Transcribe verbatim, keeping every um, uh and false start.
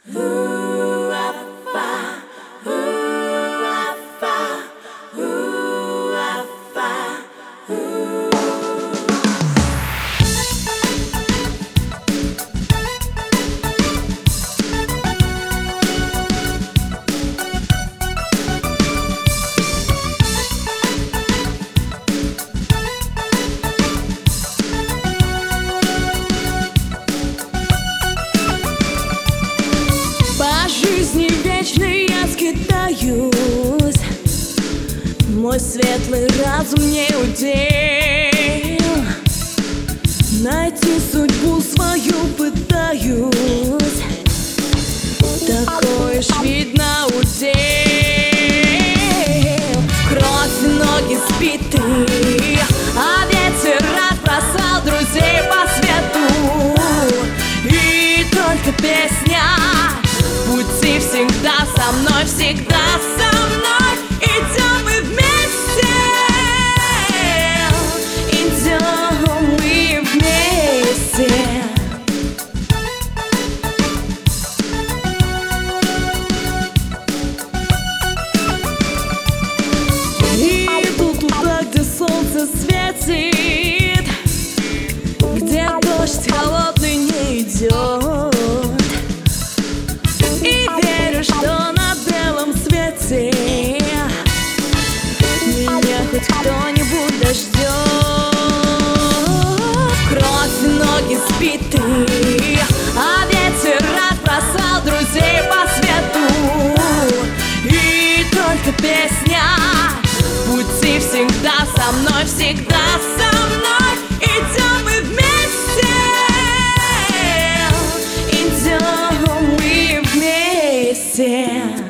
Жизни вечной я скитаюсь, мой светлый разум не удел. Найти судьбу свою пытаюсь, такой уж видно удел. Кровь и ноги сбиты, а ветер разбросал друзей по свету. И только песня пути всегда со мной, всегда со мной. Идем мы вместе, идем мы вместе. Иду туда, где солнце светит, где дождь холодный не идет. И верю, что на белом свете меня хоть кто-нибудь дождет. Кровь и ноги сбиты, а ветер разбросал друзей по свету. И только песня пути всегда со мной, всегда со мной. Идем мы вместе, идем мы вместе.